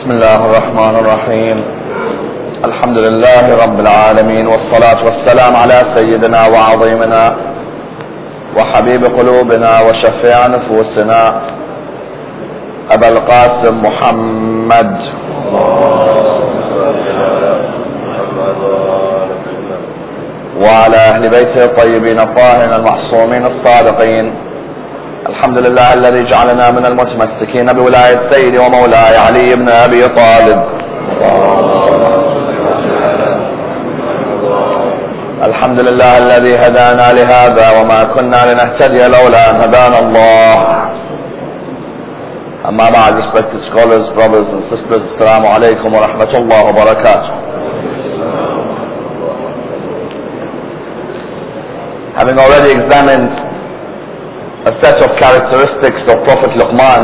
بسم الله الرحمن الرحيم. الحمد لله رب العالمين، والصلاة والسلام على سيدنا وعظيمنا وحبيب قلوبنا وشفيع نفوسنا أبا القاسم محمد وعلى أهل بيته الطيبين الطاهرين المعصومين الصادقين. الحمد لله الذي جعلنا من المتمسكين بولاية سيدي ومولاي علي بن أبي طالب. الحمد لله الذي هدانا لهذا وما كنا لنهتدي لولا أن هدانا الله. أما بعد, respected scholars, brothers and sisters, Assalamu alaikum wa rahmatullahi wa barakatuh. Having already examined a set of characteristics of Prophet Luqman,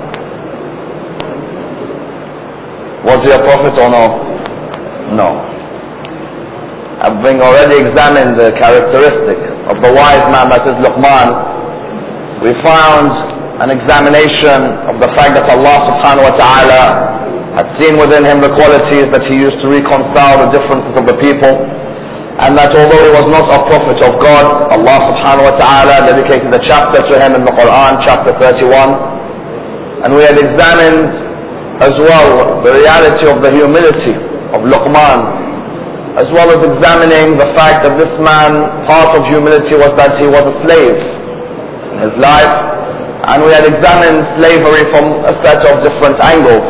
was he a prophet or no? No. Having already examined the characteristic of the wise man that is Luqman, we found an examination of the fact that Allah subhanahu wa ta'ala had seen within him the qualities that he used to reconcile the differences of the people, and that although he was not a prophet of God, Allah subhanahu wa ta'ala dedicated a chapter to him in the Quran, chapter 31. And we had examined as well the reality of the humility of Luqman, as well as examining the fact that this man, part of humility was that he was a slave in his life. And we had examined slavery from a set of different angles.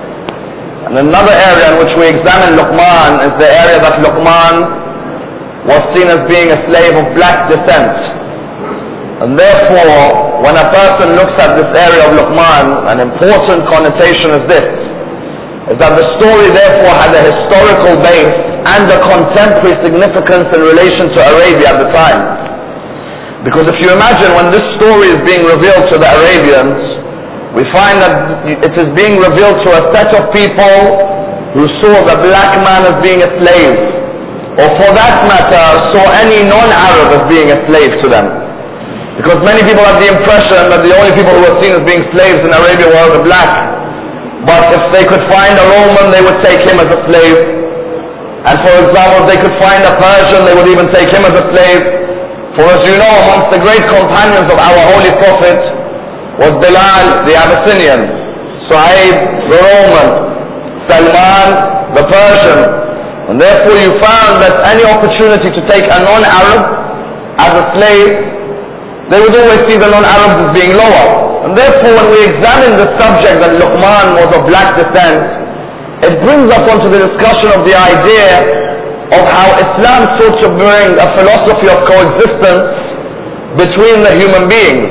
And another area in which we examined Luqman is the area that Luqman was seen as being a slave of black descent. And therefore, when a person looks at this area of Luqman, an important connotation is this, is that the story therefore had a historical base and a contemporary significance in relation to Arabia at the time. Because if you imagine, when this story is being revealed to the Arabians, we find that it is being revealed to a set of people who saw the black man as being a slave, or for that matter, saw any non-Arab as being a slave to them. Because many people have the impression that the only people who were seen as being slaves in Arabia were the black. But if they could find a Roman, they would take him as a slave. And for example, if they could find a Persian, they would even take him as a slave. For as you know, amongst the great companions of our Holy Prophet was Bilal, the Abyssinian, Suhaib, the Roman, Salman, the Persian. And therefore you found that any opportunity to take a non-Arab as a slave, they would always see the non-Arabs as being lower. And therefore when we examine the subject that Luqman was of black descent, it brings us onto the discussion of the idea of how Islam sought to bring a philosophy of coexistence between the human beings.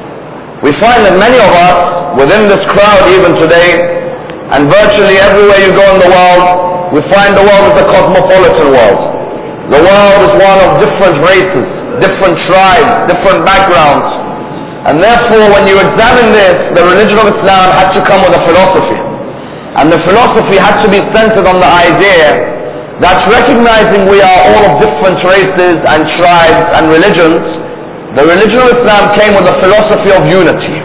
We find that many of us, within this crowd even today, and virtually everywhere you go in the world, we find the world is a cosmopolitan world. The world is one of different races, different tribes, different backgrounds. And therefore when you examine this, the religion of Islam had to come with a philosophy. And the philosophy had to be centered on the idea that recognizing we are all of different races and tribes and religions, the religion of Islam came with a philosophy of unity.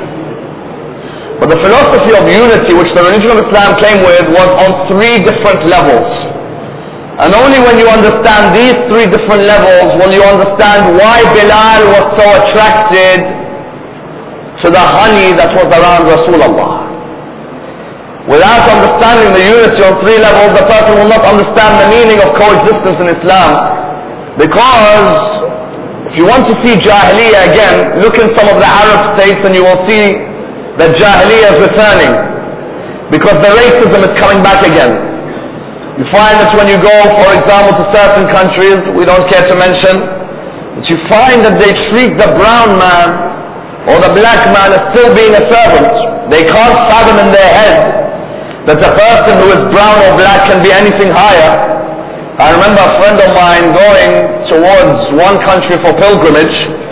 But the philosophy of unity which the religion of Islam came with was on three different levels. And only when you understand these three different levels will you understand why Bilal was so attracted to the honey that was around Rasulullah. Without understanding the unity on three levels, the person will not understand the meaning of coexistence in Islam. Because if you want to see Jahiliyyah again, look in some of the Arab states and you will see that Jahiliyyah is returning, because the racism is coming back again. You find that when you go, for example, to certain countries, we don't care to mention, that you find that they treat the brown man or the black man as still being a servant. They can't fathom in their head that a person who is brown or black can be anything higher. I remember a friend of mine going towards one country for pilgrimage,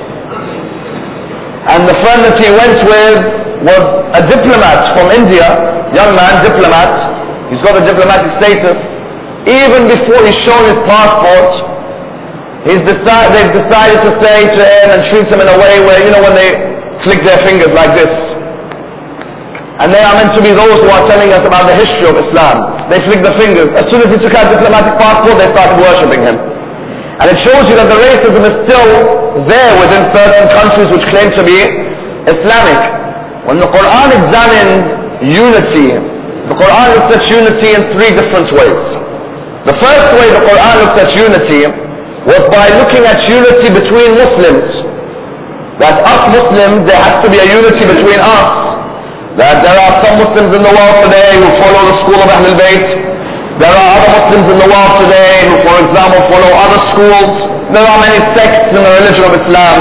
and the friend that he went with was a diplomat from India, young man, diplomat. He's got a diplomatic status. Even before he's shown his passport, they've decided to say to him and treat him in a way where, you know, when they flick their fingers like this. And they are meant to be those who are telling us about the history of Islam. They flick the fingers. As soon as he took out diplomatic passport, they started worshipping him. And it shows you that the racism is still there within certain countries which claim to be Islamic. When the Quran examined unity, the Quran looks at unity in three different ways. The first way the Quran looked at unity was by looking at unity between Muslims. That us Muslims, there has to be a unity between us. That there are some Muslims in the world today who follow the school of Ahlul Bayt. There are other Muslims in the world today who, for example, follow other schools. There are many sects in the religion of Islam.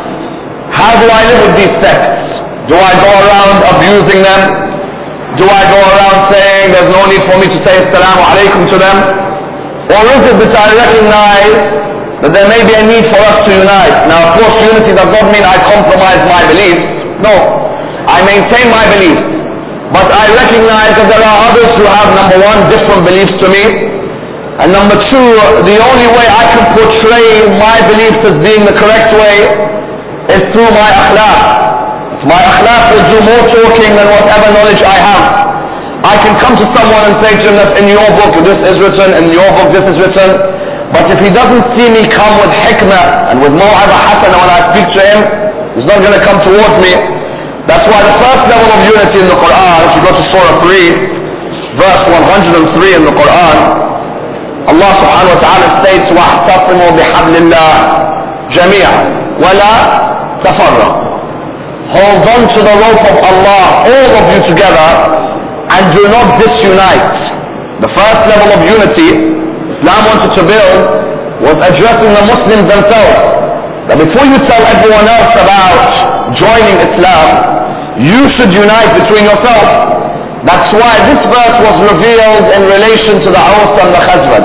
How do I live with these sects? Do I go around abusing them? Do I go around saying there's no need for me to say Assalamu alaikum to them? Or is it that I recognize that there may be a need for us to unite? Now, of course, unity does not mean I compromise my beliefs. No, I maintain my beliefs. But I recognize that there are others who have, number one, different beliefs to me. And number two, the only way I can portray my beliefs as being the correct way is through my akhlaq. My akhlaq will do more talking than whatever knowledge I have. I can come to someone and say to him that in your book this is written, in your book this is written. But if he doesn't see me come with hikmah and with maw'izah hasana when I speak to him, he's not going to come towards me. That's why the first level of unity in the Quran, if you go to Surah 3, verse 103 in the Quran, Allah subhanahu wa ta'ala states, وَاعْتَصِمُوا بِحَبْلِ اللَّهِ جَمِيعًا وَلَا تَفَرَّقُوا. Hold on to the rope of Allah, all of you together, and do not disunite. The first level of unity Islam wanted to build was addressing the Muslims themselves. That before you tell everyone else about joining Islam, you should unite between yourselves. That's why this verse was revealed in relation to the Aus and the Khazraj.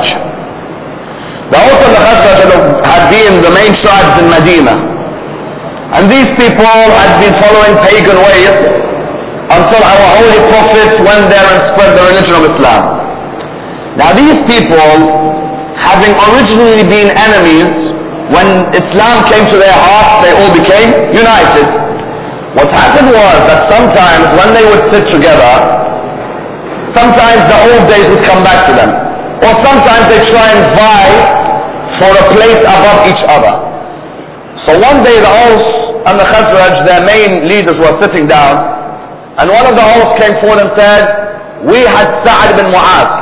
The Aus and the Khazraj had been the main tribes in Medina. And these people had been following pagan ways until our holy prophet went there and spread the religion of Islam. Now these people, having originally been enemies, when Islam came to their hearts, they all became united. What happened was that sometimes when they would sit together, sometimes the old days would come back to them. Or sometimes they try and vie for a place above each other. So one day the Aus and the Khazraj, their main leaders, were sitting down, and one of the Aus came forward and said, we had Sa'ad bin Mu'adh.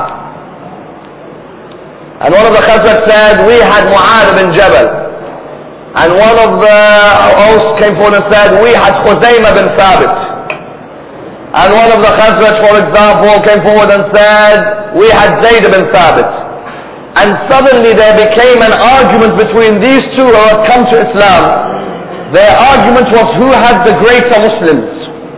And one of the Khazraj said, we had Mu'adh bin Jabal. And one of the Aus came forward and said, we had Khuzaymah bin Thabit. And one of the Khazraj, for example, came forward and said, we had Zayd bin Thabit. And suddenly there became an argument between these two who had come to Islam. Their argument was who had the greater Muslims.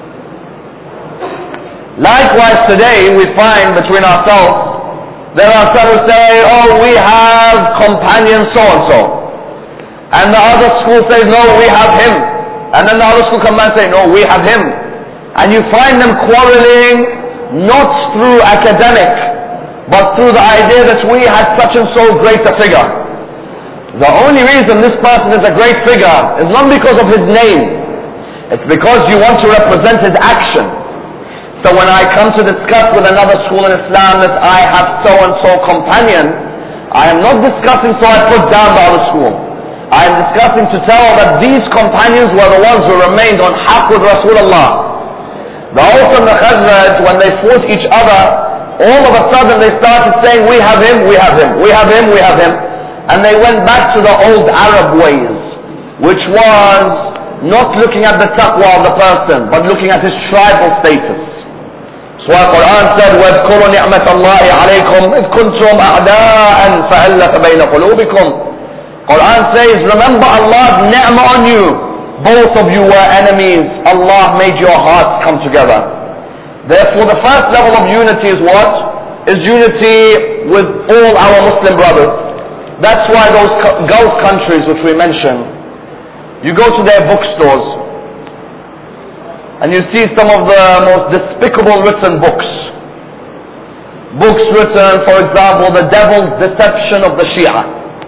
Likewise today we find between ourselves, there are some who say, oh, we have companion so-and-so. And the other school says, no, we have him. And then the other school come and say, no, we have him. And you find them quarreling not through academic, but through the idea that we had such and so great a figure. The only reason this person is a great figure is not because of his name. It's because you want to represent his action. So when I come to discuss with another school in Islam that I have so-and-so companion, I am not discussing so I put down the other school. I am discussing to tell that these companions were the ones who remained on haqq with Rasulullah. The Aus and the Khazraj, when they fought each other, all of a sudden they started saying, we have him, we have him, we have him, we have him. And they went back to the old Arab ways, which was not looking at the taqwa of the person, but looking at his tribal status. So the Quran said, وَاذْكُرُوا نِعْمَةَ اللَّهِ عَلَيْكُمْ إِذْ كُنْتُمْ أَعْدَاءً فَأَلَّفَ بَيْنَ قُلُوبِكُمْ. Quran says, remember Allah's ni'mah on you. Both of you were enemies. Allah made your hearts come together. Therefore, the first level of unity is what? Is unity with all our Muslim brothers. That's why those Gulf countries which we mentioned, you go to their bookstores, and you see some of the most despicable written books. Books written, for example, The Devil's Deception of the Shia.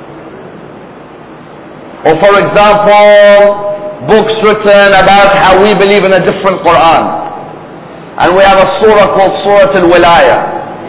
Or for example, books written about how we believe in a different Quran. And we have a surah called Surah Al-Wilaya.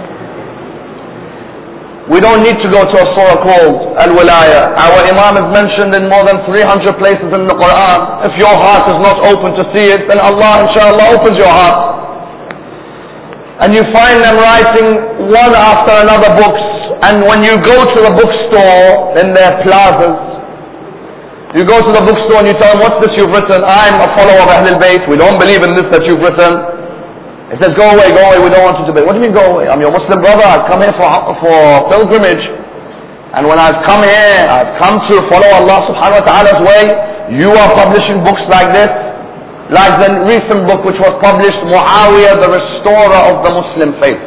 We don't need to go to a surah called Al-Wilaya. Our Imam is mentioned in more than 300 places in the Quran. If your heart is not open to see it, then Allah inshallah opens your heart. And you find them writing one after another books. And when you go to the bookstore in their plazas, you go to the bookstore and you tell them, what's this you've written? I'm a follower of Ahlul Bayt. We don't believe in this that you've written. It says, go away, we don't want you to be. What do you mean go away? I'm your Muslim brother, I've come here for pilgrimage. And when I've come here, I've come to follow Allah subhanahu wa ta'ala's way. You are publishing books like this. Like the recent book which was published, Muawiyah, the restorer of the Muslim faith.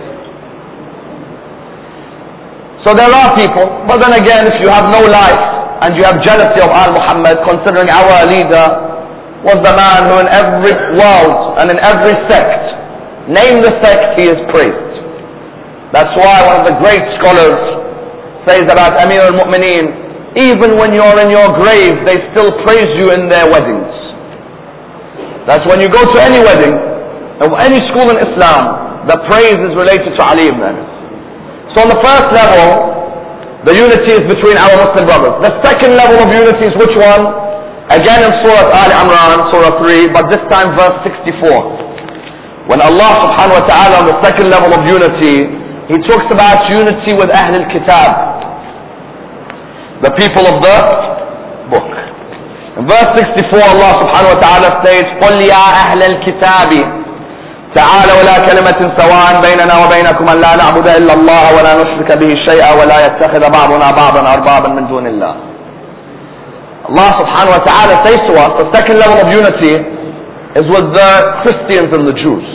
So there are people, but then again, if you have no life, and you have jealousy of Al Muhammad, considering our leader was the man who in every world and in every sect, name the sect, he is praised. That's why one of the great scholars says about Amir al-Mu'mineen, even when you're in your grave, they still praise you in their weddings. That's when you go to any wedding, of any school in Islam, the praise is related to Ali ibn Anas. So on the first level, the unity is between our Muslim brothers. The second level of unity is which one? Again in Surah Al-Imran, Surah 3, but this time verse 64. When Allah subhanahu wa ta'ala on the second level of unity, He talks about unity with Ahl al-Kitab, the people of the book. In verse 64 Allah subhanahu wa ta'ala states, قُلْ يَا أَهْلَ الْكِتَابِ تعالوا إلى كلمة سواء بيننا وبينكم أن لا نعبد إلا الله ولا نشرك به شيئا ولا يتخذ بعضنا بعضا أربابا من دون الله. Allah subhanahu wa ta'ala says to us, the second level of unity is with the Christians and the Jews.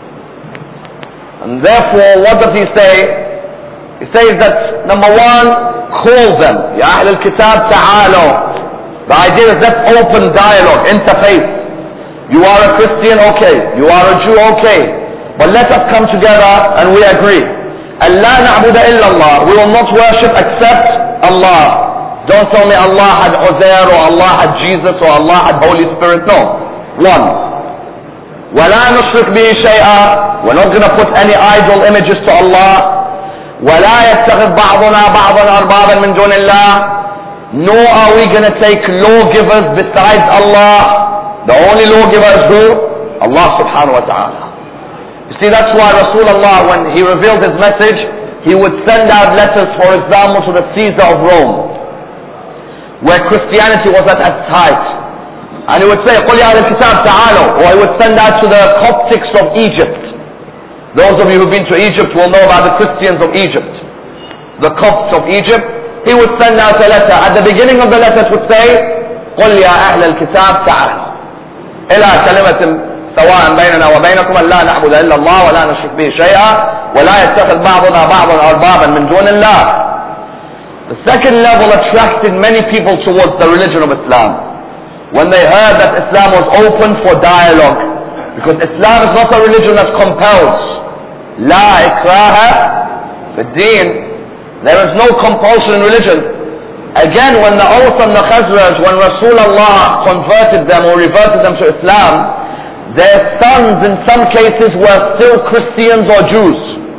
And therefore, what does he say? He says that, number one, call them. Ya Ahl al-Kitab ta'alu. The idea is let's open dialogue, interface. You are a Christian, okay. You are a Jew, okay. But let us come together and we agree. Allah na'budu illa Allah. We will not worship except Allah. Don't tell me Allah had Uzair or Allah had Jesus or Allah had Holy Spirit. No. One. وَلَا نُشْرِكْ بِهِ شَيْئًا. We're not going to put any idol images to Allah. وَلَا يَتَّخِذْ بَعْضُنَا بَعْضًا أَرْبَابًا مِنْ دُونِ اللَّهِ. Nor are we going to take lawgivers besides Allah. The only lawgiver is who? Allah subhanahu wa ta'ala. You see, that's why Rasulullah, when he revealed his message, he would send out letters, for example, to the Caesar of Rome, where Christianity was at its height. And he would say, قُلْ يَا أَهْلَ الْكِتَابِ تَعَالَوْا. Or he would send out to the Coptics of Egypt. Those of you who've been to Egypt will know about the Christians of Egypt. The Copts of Egypt. He would send out a letter. At the beginning of the letter it would say, قُلْ يَا أَهْلَ الْكِتَابِ تَعَالَوْا إلى كلمة سواء بيننا وبينكم أن لا نعبد إلا الله ولا نشرك به شيئا ولا يتخذ بعضنا بعضا أربابا من دون الله. The second level attracted many people towards the religion of Islam when they heard that Islam was open for dialogue, because Islam is not a religion that compels. لا إكراه في الدين. There is no compulsion in religion. Again, when the Aus and the Khazraj, when Rasulullah converted them or reverted them to Islam, their sons in some cases were still Christians or Jews.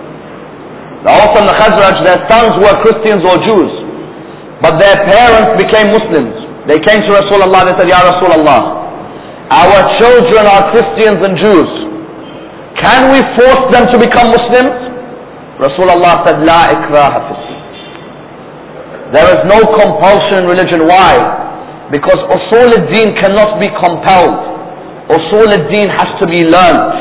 The Aus and the Khazraj, their sons were Christians or Jews. But their parents became Muslims. They came to Rasulullah and they said, Ya Rasulullah, our children are Christians and Jews. Can we force them to become Muslims? Rasulullah said, La ikraha fi din. There is no compulsion in religion. Why? Because usul al-din cannot be compelled. Usul al-din has to be learnt.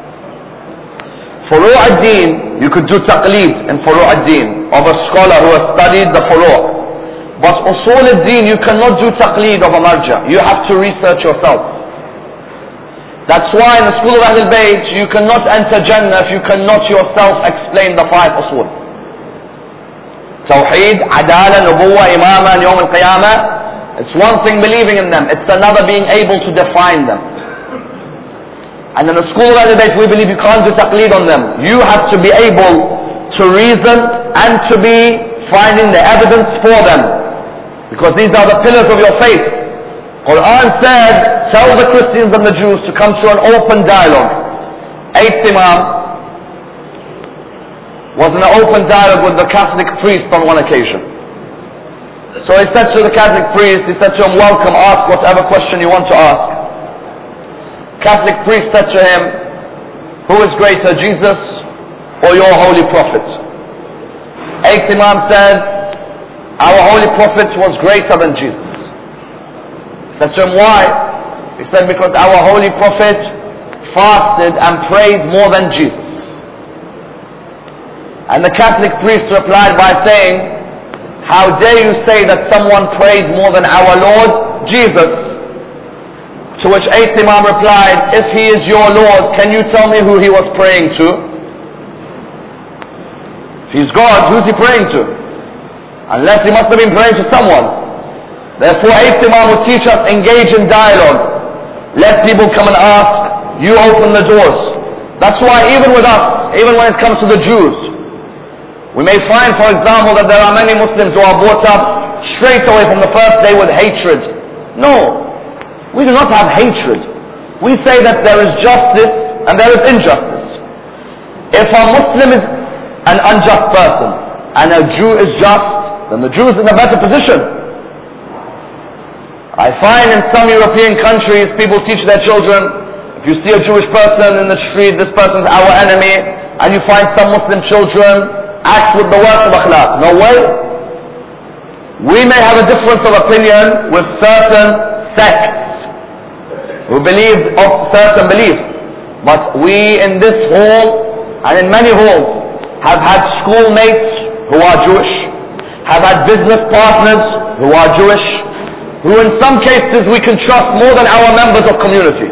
Furu' al-din, you could do taqleed in furu' al-din of a scholar who has studied the furu'. But usul al-din, you cannot do taqleed of a marja. You have to research yourself. That's why in the school of Ahlul Bayt, you cannot enter Jannah if you cannot yourself explain the 5 usul. Tawheed, Adala, Nubuwa, Imama, and Yawm al-Qiyamah. It's one thing believing in them. It's another being able to define them. And in the school of Ahlul Bayt, we believe you can't do taqleed on them. You have to be able to reason and to be finding the evidence for them. Because these are the pillars of your faith. Quran said, tell the Christians and the Jews to come to an open dialogue. Eighth Imam was in an open dialogue with the Catholic priest on one occasion. So he said to the Catholic priest, he said to him, welcome, ask whatever question you want to ask. Catholic priest said to him, who is greater, Jesus or your holy prophet? Eighth Imam said, our holy prophet was greater than Jesus. He said to him, why? He said, because our holy prophet fasted and prayed more than Jesus. And the Catholic priest replied by saying, how dare you say that someone prayed more than our Lord Jesus? To which Eighth Imam replied, if he is your Lord, can you tell me who he was praying to? If he's God, who's he praying to? Unless he must have been praying to someone. Therefore, Eighth Imam would teach us, engage in dialogue. Let people come and ask, you open the doors. That's why even with us, even when it comes to the Jews, we may find, for example, that there are many Muslims who are brought up straight away from the first day with hatred. No, we do not have hatred. We say that there is justice and there is injustice. If a Muslim is an unjust person and a Jew is just, then the Jew is in a better position. I find in some European countries, people teach their children, if you see a Jewish person in the street, this person's our enemy, and you find some Muslim children act with the worst of akhlaq. No way. We may have a difference of opinion with certain sects who believe of certain beliefs, but we in this hall and in many halls have had schoolmates who are Jewish, have had business partners who are Jewish, who in some cases we can trust more than our members of community.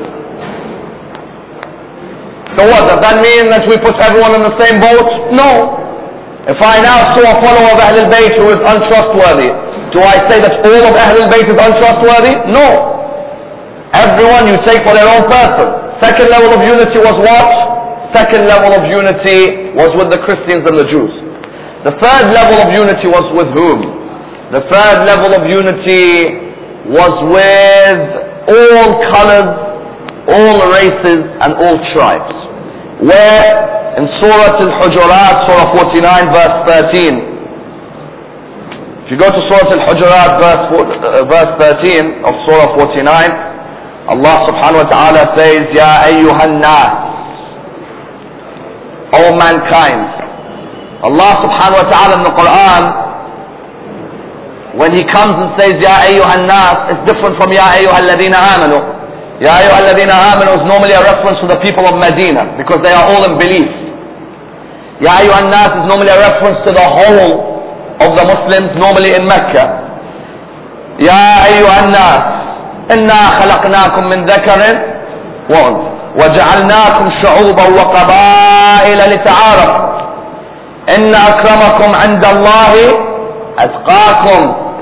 So what, does that mean that we put everyone in the same boat? No. If I now saw a follower of Ahlul Bayt who is untrustworthy, do I say that all of Ahlul Bayt is untrustworthy? No. Everyone you take for their own person. Second level of unity was what? Second level of unity was with the Christians and the Jews. The third level of unity was with whom? The third level of unity was with all colors, all races and all tribes. Where in Surah Al-Hujurat, Surah 49, verse 13. If you go to Surah Al-Hujurat, verse 13 of Surah 49, Allah subhanahu wa ta'ala says, Ya ayyuhan nas, O mankind. Allah subhanahu wa ta'ala in the Quran, when He comes and says, Ya ayyuhan nas, it's different from Ya ayyuhal ladina amanu. Ya ayyuhal ladina amanu is normally a reference to the people of Medina, because they are all in belief. Ya ayyuhan nas is normally a reference to the whole of the Muslims, normally in Mecca. Ya ayyuhan nas, inna khalaqnakum min dhakarin wa untha وجعلناكم شعوبا وقبائل لتعارفوا إن أكرمكم عند الله أتقاكم.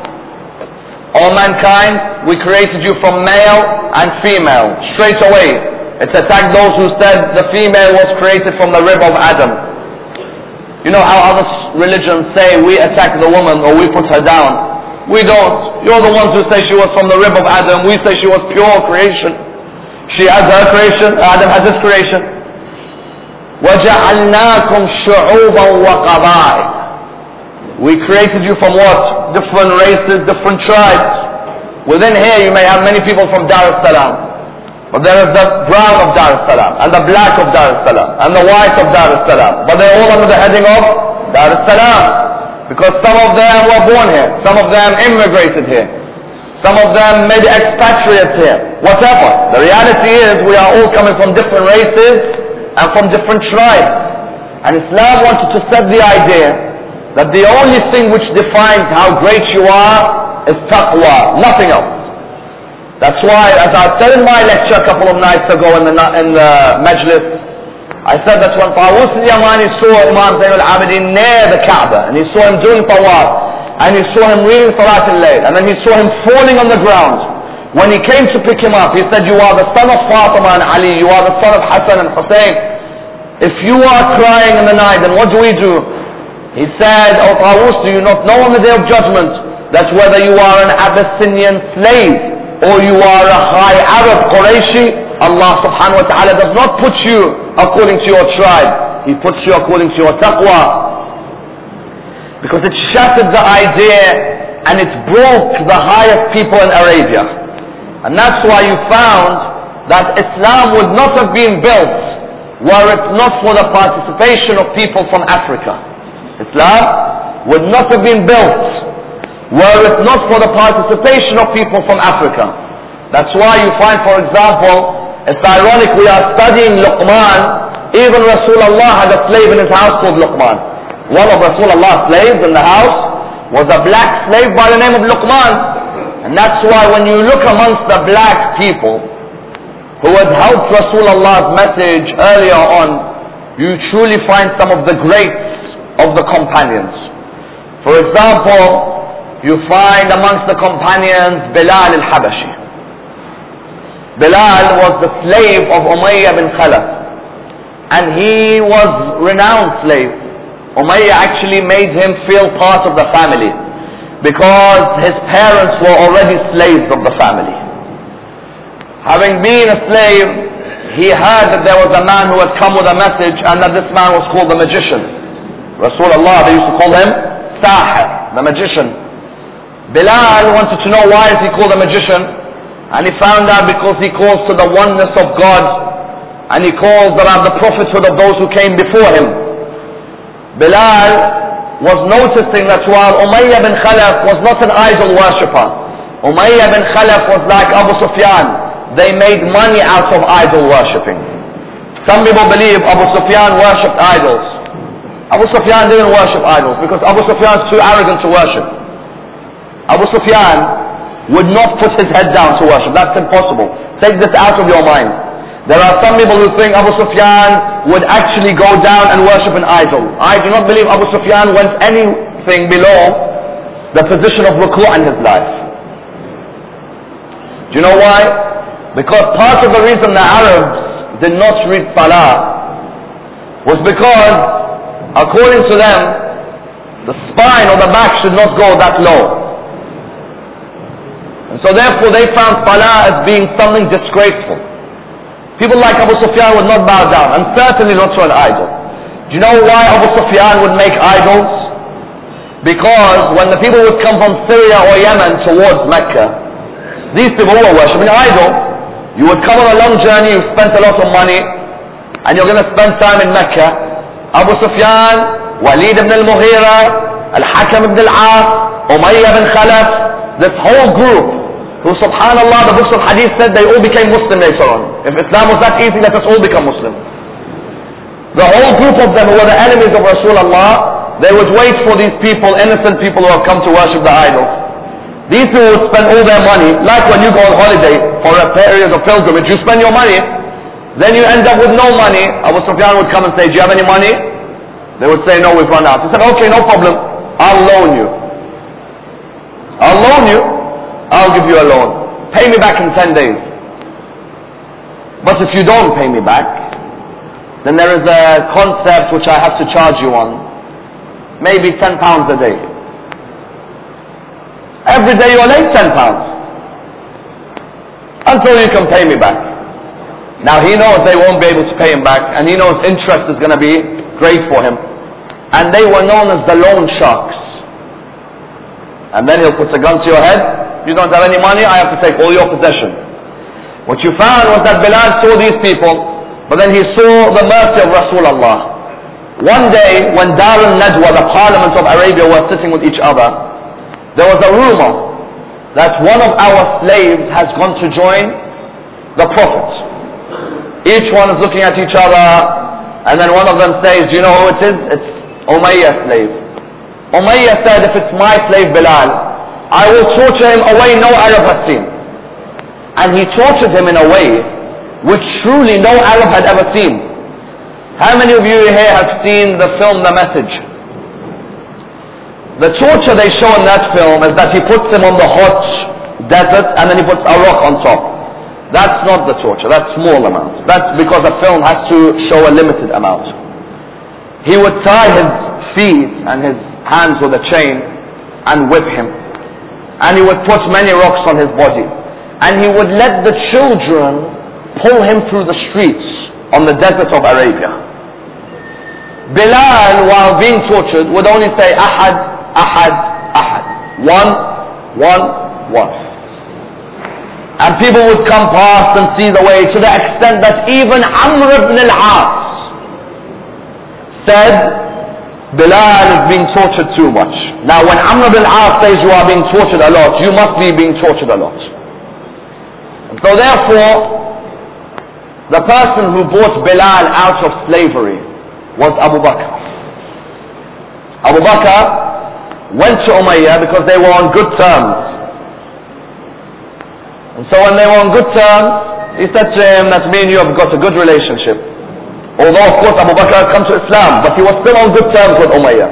O mankind, we created you from male and female. Straight away, it attacked those who said the female was created from the rib of Adam. You know how other religions say we attack the woman or we put her down. We don't. You're the ones who say she was from the rib of Adam. We say she was pure creation. She has her creation, Adam has his creation. وَجَعَلْنَاكُمْ شُعُوبًا وَقَبَائِلَ. We created you from what? Different races, different tribes. Within here you may have many people from Dar es Salaam. But there is the brown of Dar es Salaam, and the black of Dar es Salaam, and the white of Dar es Salaam. But they're all under the heading of Dar es Salaam. Because some of them were born here, some of them immigrated here, some of them made expatriates here, whatever. The reality is we are all coming from different races and from different tribes. And Islam wanted to set the idea that the only thing which defines how great you are is taqwa, nothing else. That's why, as I said in my lecture a couple of nights ago in the Majlis, I said that when Tawus al-Yamani saw Imam Zayn al-Abidin near the Kaaba, and he saw him doing tawaf, and he saw him reading Salat al-Layl, and then he saw him falling on the ground. When he came to pick him up, he said, you are the son of Fatima and Ali, you are the son of Hassan and Hussein. If you are crying in the night, then what do we do? He said, O Tawus, do you not know on the Day of Judgment that whether you are an Abyssinian slave or you are a high Arab Qurayshi, Allah subhanahu wa ta'ala does not put you according to your tribe. He puts you according to your taqwa. Because it shattered the idea and it broke the highest people in Arabia. And that's why you found that Islam would not have been built were it not for the participation of people from Africa. Islam would not have been built were it not for the participation of people from Africa. That's why you find, for example, it's ironic we are studying Luqman. Even Rasulullah had a slave in his house called Luqman. One of Rasulullah's slaves in the house was a black slave by the name of Luqman. And that's why when you look amongst the black people who had helped Rasulullah's message earlier on, you truly find some of the greats of the companions. For example, you find amongst the companions Bilal al-Habashi. Bilal was the slave of Umayyah bin Khalaf, and he was renowned slave. Umayyah actually made him feel part of the family because his parents were already slaves of the family. Having been a slave, he heard that there was a man who had come with a message and that this man was called the magician. Rasulullah, they used to call him Sahir, the magician. Bilal wanted to know why is he called a magician. And he found out because he calls to the oneness of God, and he calls around the prophethood of those who came before him. Bilal was noticing that while Umayyah bin Khalaf was not an idol worshipper, Umayyah bin Khalaf was like Abu Sufyan. They made money out of idol worshipping. Some people believe Abu Sufyan worshipped idols. Abu Sufyan didn't worship idols because Abu Sufyan is too arrogant to worship. Abu Sufyan would not put his head down to worship. That's impossible. Take this out of your mind. There are some people who think Abu Sufyan would actually go down and worship an idol. I do not believe Abu Sufyan went anything below the position of ruku' in his life. Do you know why? Because part of the reason the Arabs did not read Salah was because, according to them, the spine or the back should not go that low. And so therefore they found Salah as being something disgraceful. People like Abu Sufyan would not bow down, and certainly not to an idol. Do you know why Abu Sufyan would make idols? Because when the people would come from Syria or Yemen towards Mecca, these people were worshipping idols. You would come on a long journey, you spent a lot of money, and you're going to spend time in Mecca. Abu Sufyan, Walid ibn al-Mughira, Al-Hakam ibn al-As, Umayyah bin Khalaf, this whole group, who subhanallah, the books of hadith said they all became Muslim later on. If Islam was that easy, let us all become Muslim. The whole group of them who were the enemies of Rasulullah, they would wait for these people, innocent people who have come to worship the idols. These people would spend all their money, like when you go on holiday for a period of pilgrimage, you spend your money, then you end up with no money. Abu Sufyan would come and say, do you have any money? They would say, no, we've run out. He said, okay, no problem, I'll loan you. I'll loan you, I'll give you a loan. Pay me back in 10 days. But if you don't pay me back, then there is a concept which I have to charge you on. Maybe £10 a day. Every day you're late, £10. Until you can pay me back. Now he knows they won't be able to pay him back, and he knows interest is going to be great for him. And they were known as the loan sharks. And then he'll put a gun to your head. You don't have any money, I have to take all your possessions. What you found was that Bilal saw these people, but then he saw the mercy of Rasulullah. One day, when Dar al-Nadwa, the parliament of Arabia, were sitting with each other, there was a rumor that one of our slaves has gone to join the Prophet. Each one is looking at each other, and then one of them says, do you know who it is? It's Umayyah's slave. Umayyah said, if it's my slave Bilal, I will torture him a way no Arab has seen. And he tortured him in a way which truly no Arab had ever seen. How many of you here have seen the film The Message? The torture they show in that film is that he puts him on the hot desert and then he puts a rock on top. That's not the torture, that's small amount. That's because the film has to show a limited amount. He would tie his feet and his hands with a chain and whip him. And he would put many rocks on his body. And he would let the children pull him through the streets on the desert of Arabia. Bilal, while being tortured, would only say, Ahad, Ahad, Ahad. One, one, one. And people would come past and see the way, to the extent that even Amr ibn al-As said, Bilal is being tortured too much. Now when Amr ibn al-As says you are being tortured a lot, you must be being tortured a lot. And so therefore, the person who brought Bilal out of slavery was Abu Bakr. Abu Bakr went to Umayyah because they were on good terms. And so when they were on good terms, he said to him that me and you have got a good relationship. Although of course Abu Bakr had come to Islam, but he was still on good terms with Umayyah.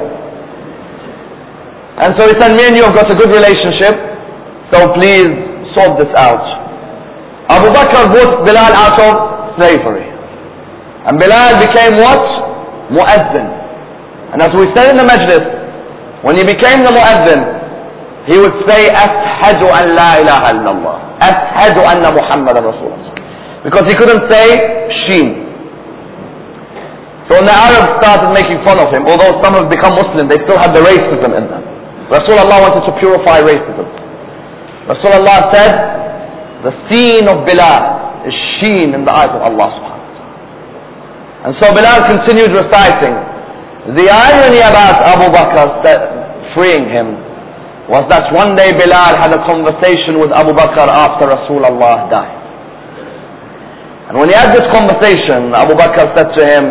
And so he said, me and you have got a good relationship, so please sort this out. Abu Bakr brought Bilal out of slavery. And Bilal became what? Mu'adhin. And as we said in the majlis, when he became the Mu'adhin, he would say, Ashhadu an la ilaha illallah. Ashhadu anna Muhammadan Rasulullah. Because he couldn't say Sheen. So when the Arabs started making fun of him, although some have become Muslim, they still had the racism in them. Rasulullah wanted to purify racism. Rasulullah said, the seen of Bilal is Sheen in the eyes of Allah subhanahu wa ta'ala. And so Bilal continued reciting. The irony about Abu Bakr freeing him was that one day Bilal had a conversation with Abu Bakr after Rasulullah died. And when he had this conversation, Abu Bakr said to him,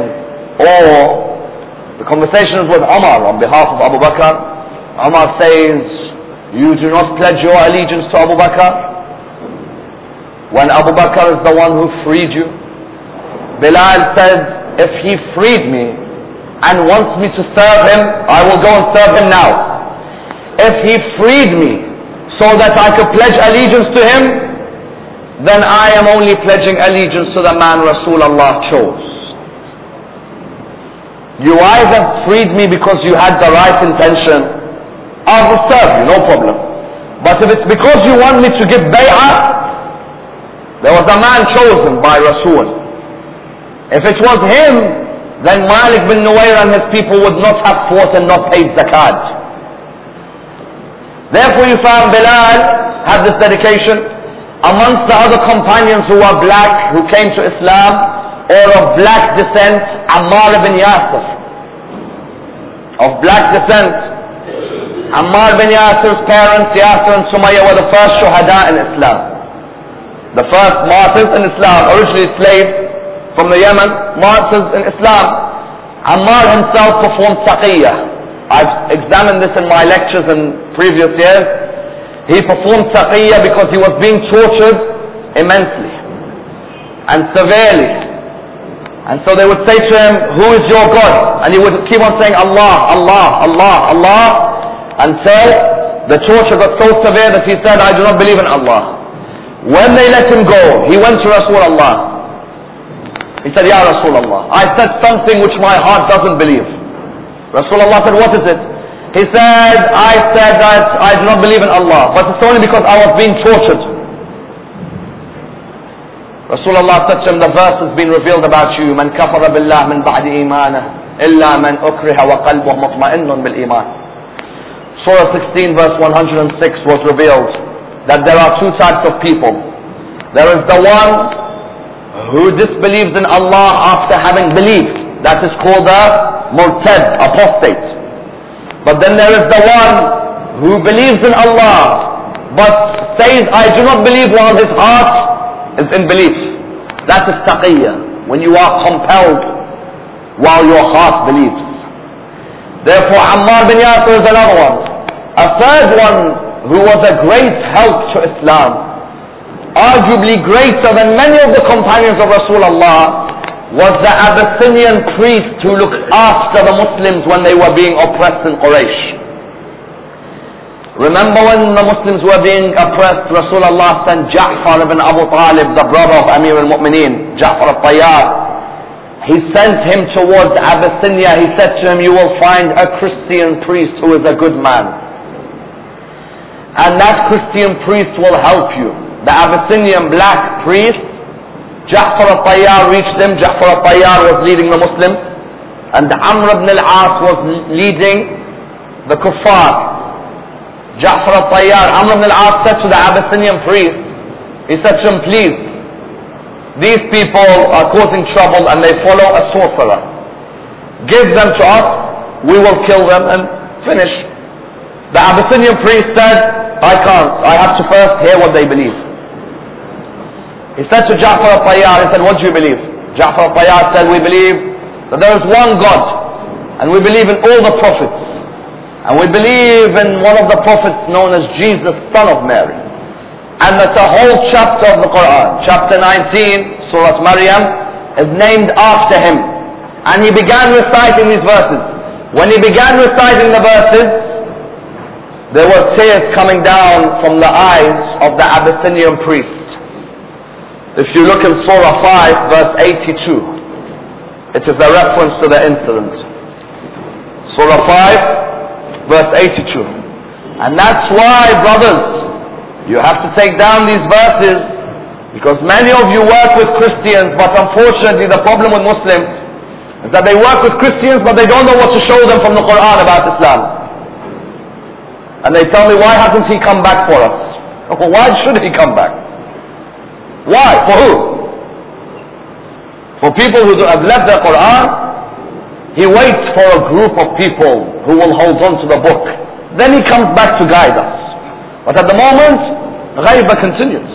the conversation is with Umar on behalf of Abu Bakr. Umar says, you do not pledge your allegiance to Abu Bakr when Abu Bakr is the one who freed you. Bilal said, if he freed me and wants me to serve him, I will go and serve him now. If he freed me so that I could pledge allegiance to him, then I am only pledging allegiance to the man Rasulullah chose. You either freed me because you had the right intention, I will serve you, no problem. But if it's because you want me to give bay'ah, there was a man chosen by Rasul. If it was him, then Malik bin Nuwayr and his people would not have fought and not paid zakat. Therefore you found Bilal had this dedication. Amongst the other companions who were black, who came to Islam, or of black descent, Ammar ibn Yasir. Of black descent, Ammar ibn Yasir's parents, Yasir and Sumayya, were the first shuhada in Islam. The first martyrs in Islam, originally slaves from the Yemen, martyrs in Islam. Ammar himself performed taqiyya. I've examined this in my lectures in previous years. He performed taqiyya because he was being tortured immensely and severely. And so they would say to him, who is your God? And he would keep on saying, Allah, Allah, Allah, Allah, until the torture got so severe that he said, I do not believe in Allah. When they let him go, he went to Rasulullah. He said, Ya Rasulullah, I said something which my heart doesn't believe. Rasulullah said, what is it? He said, I said that I do not believe in Allah, but it's only because I was being tortured. Rasulullah said to him, the verse has been revealed about you. Man kafara billah min ba'di imanah illa man ukriha wa qalbuhu mutma'innun bil iman. Surah 16 verse 106 was revealed that there are two types of people. There is the one who disbelieves in Allah after having believed. That is called a murtad, apostate. But then there is the one who believes in Allah but says, I do not believe, while his heart is in belief. That is taqiyya, when you are compelled while your heart believes. Therefore Ammar bin Yasir is another one. A third one who was a great help to Islam, arguably greater than many of the companions of Rasulullah, was the Abyssinian priest who looked after the Muslims when they were being oppressed in Quraysh. Remember when the Muslims were being oppressed, Rasulullah sent Ja'far ibn Abu Talib, the brother of Amir al-Mu'mineen, Ja'far al-Tayyar. He sent him towards Abyssinia. He said to him, you will find a Christian priest who is a good man. And that Christian priest will help you. The Abyssinian black priest Ja'far al-Tayyar reached him. Ja'far al-Tayyar was leading the Muslims, and Amr ibn al-As was leading the kuffar. Ja'far al-Tayyar, Amr ibn al-As said to the Abyssinian priest, he said to him, please, these people are causing trouble and they follow a sorcerer. Give them to us, we will kill them and finish. The Abyssinian priest said, I can't, I have to first hear what they believe. He said to Ja'far al-Tayyar, he said, what do you believe? Ja'far al-Tayyar said, we believe that there is one God, and we believe in all the prophets, and we believe in one of the prophets known as Jesus, son of Mary, and that the whole chapter of the Quran, chapter 19, Surah Maryam, is named after him. And he began reciting these verses. When he began reciting the verses, there were tears coming down from the eyes of the Abyssinian priest. If you look in Surah 5, verse 82, it is a reference to the incident. Surah 5, verse 82. And that's why, brothers, you have to take down these verses, because many of you work with Christians, but unfortunately the problem with Muslims is that they work with Christians, but they don't know what to show them from the Quran about Islam. And they tell me, why hasn't he come back for us? Well, why should he come back? Why? For who? For people who have left their Quran. He waits for a group of people who will hold on to the book. Then he comes back to guide us. But at the moment, ghaiba continues.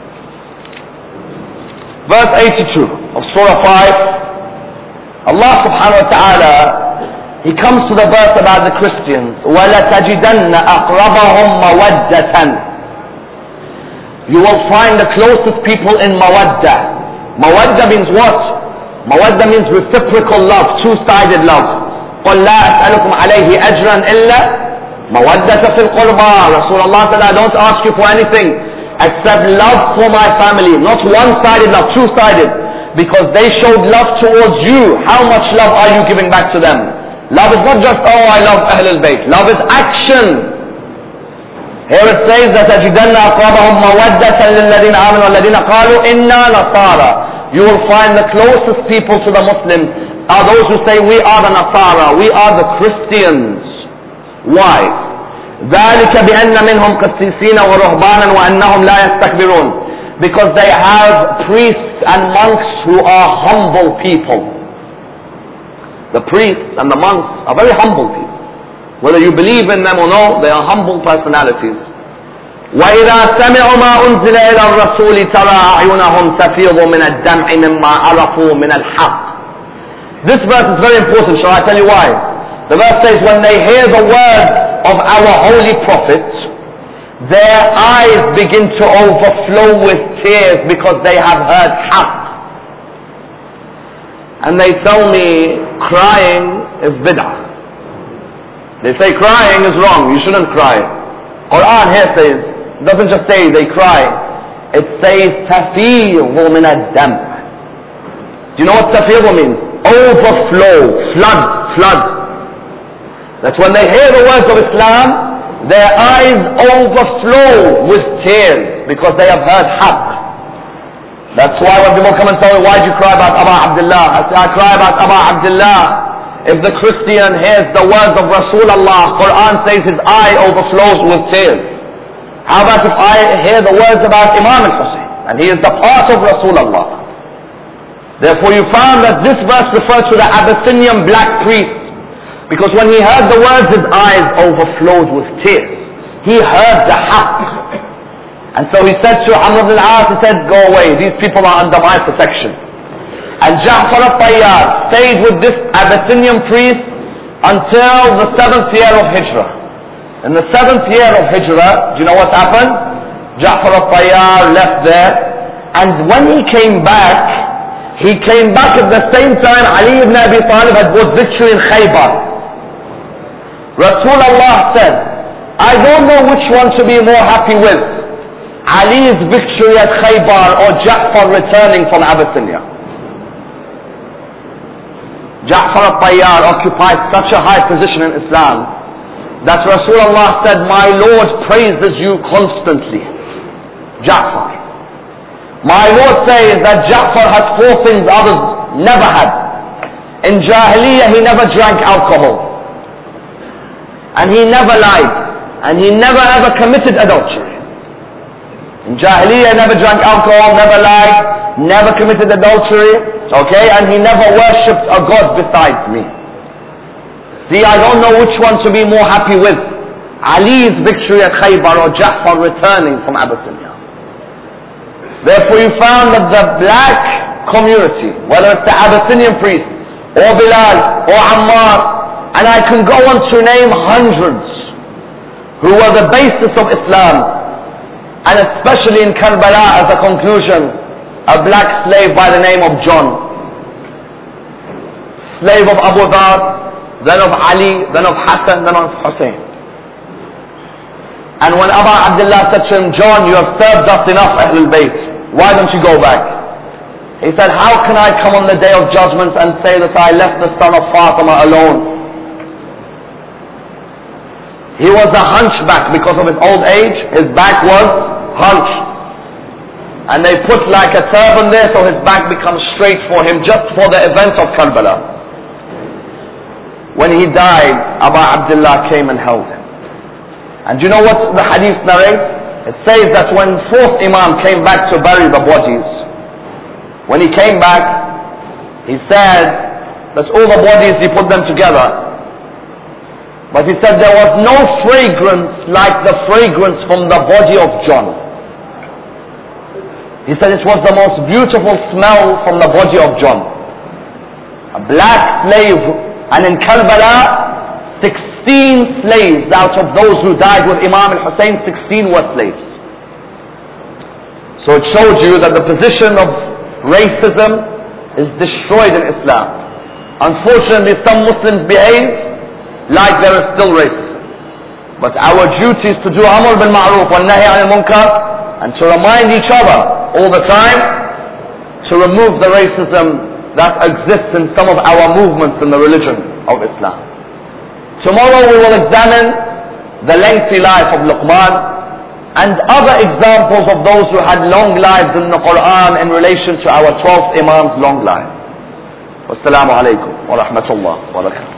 Verse 82 of Surah 5, Allah subhanahu wa ta'ala, He comes to the verse about the Christians. وَلَتَجِدَنَّ أَقْرَبَهُمْ مَوَدَّةً. You will find the closest people in mawaddah. Mawaddah means what? Mawaddah means reciprocal love, two-sided love. قُلْ لَا أَسْأَلُكُمْ عَلَيْهِ أَجْرًا إِلَّا مَوَدَّةَ فِي الْقُرْبَى. Rasulullah said, I don't ask you for anything except love for my family. Not one-sided love, two-sided. Because they showed love towards you. How much love are you giving back to them? Love is not just, oh, I love Ahlul Bayt. Love is action. Here it says that تَجِدَنَّ أَقْرَبَهُمْ مَوَدَّةً لِلَّذِينَ آمَنُوا وَالَّذِينَ قَالُوا إِنَّا نَصَارَى. You will find the closest people to the Muslims are those who say, we are the Nasara, we are the Christians. Why? ذَلِكَ بِأَنَّ مِنْهُمْ قَسِّيسِينَ وَرُهْبَانًا وَأَنَّهُمْ لَا يَسْتَكْبِرُونَ. Because they have priests and monks who are humble people. The priests and the monks are very humble people. Whether you believe in them or no, they are humble personalities. وَإِذَا سَمِعُوا مَا أُنزِلَ إِلَى الرَّسُولِ تَرَى أَعْيُنَهُمْ تَفِيضُ مِنَ الدَّمْعِ مِمَّا عَرَفُوا مِنَ الْحَقِّ. This verse is very important. Shall I tell you why? The verse says, when they hear the words of our holy prophets, their eyes begin to overflow with tears because they have heard haqq. And they tell me crying is bid'ah. They say crying is wrong, you shouldn't cry. Quran here says, it doesn't just say they cry, it says تَفِيضُ مِنَ الدَّمْ. Do you know what تَفِيضُ means? Overflow, flood. That's when they hear the words of Islam, their eyes overflow with tears because they have heard haqq. That's why when people come and tell me, why do you cry about Aba Abdullah? I say, I cry about Aba Abdullah. If the Christian hears the words of Rasulullah, Quran says his eye overflows with tears. How about if I hear the words about Imam al-Hussein, and he is the part of Rasulullah? Therefore you found that this verse refers to the Abyssinian black priest, because when he heard the words, his eyes overflowed with tears. He heard the haqq. And so he said to Amr ibn al-As, he said, go away, these people are under my protection. And Ja'far al-Tayyar stayed with this Abyssinian priest until the 7th year of Hijrah. In the 7th year of Hijrah, do you know what happened? Ja'far al-Tayyar left there, and when he came back at the same time Ali ibn Abi Talib had got victory in Khaybar. Rasulullah said, I don't know which one to be more happy with, Ali's victory at Khaybar or Ja'far returning from Abyssinia. Ja'far al-Tayyar occupied such a high position in Islam that Rasulullah said, my Lord praises you constantly, Ja'far. My Lord says that Ja'far has 4 things others never had. In Jahiliyyah he never drank alcohol. And he never lied. And he never ever committed adultery. In Jahiliyyah he never drank alcohol, never lied, never committed adultery. Okay, and he never worshipped a god besides me. See, I don't know which one to be more happy with. Ali's victory at Khaybar or Ja'far returning from Abyssinia. Therefore you found that the black community, whether it's the Abyssinian priests, or Bilal, or Ammar, and I can go on to name hundreds, who were the basis of Islam, and especially in Karbala as a conclusion, a black slave by the name of John, slave of Abu Dhar, then of Ali, then of Hassan, then of Hussein. And when Abu Abdullah said to him, John, you have served us enough, Ahlul Bayt, why don't you go back? He said, how can I come on the day of judgment and say that I left the son of Fatima alone? He was a hunchback because of his old age. His back was hunched. And they put like a turban there so his back becomes straight for him just for the event of Karbala. When he died, Abu Abdullah came and held him. And you know what the hadith narrates? It says that when 4th Imam came back to bury the bodies, when he came back, he said that all the bodies, he put them together. But he said there was no fragrance like the fragrance from the body of John. He said it was the most beautiful smell from the body of John. A black slave, and in Karbala, 16 slaves out of those who died with Imam al-Hussein, 16 were slaves. So it showed you that the position of racism is destroyed in Islam. Unfortunately, some Muslims behave like there is still racism. But our duty is to do Amr bil Ma'ruf wa Nahi anil Munkar, and to remind each other all the time to remove the racism that exists in some of our movements in the religion of Islam. Tomorrow we will examine the lengthy life of Luqman and other examples of those who had long lives in the Quran in relation to our 12th Imam's long life. Wassalamu alaikum wa rahmatullah wa barakatuh.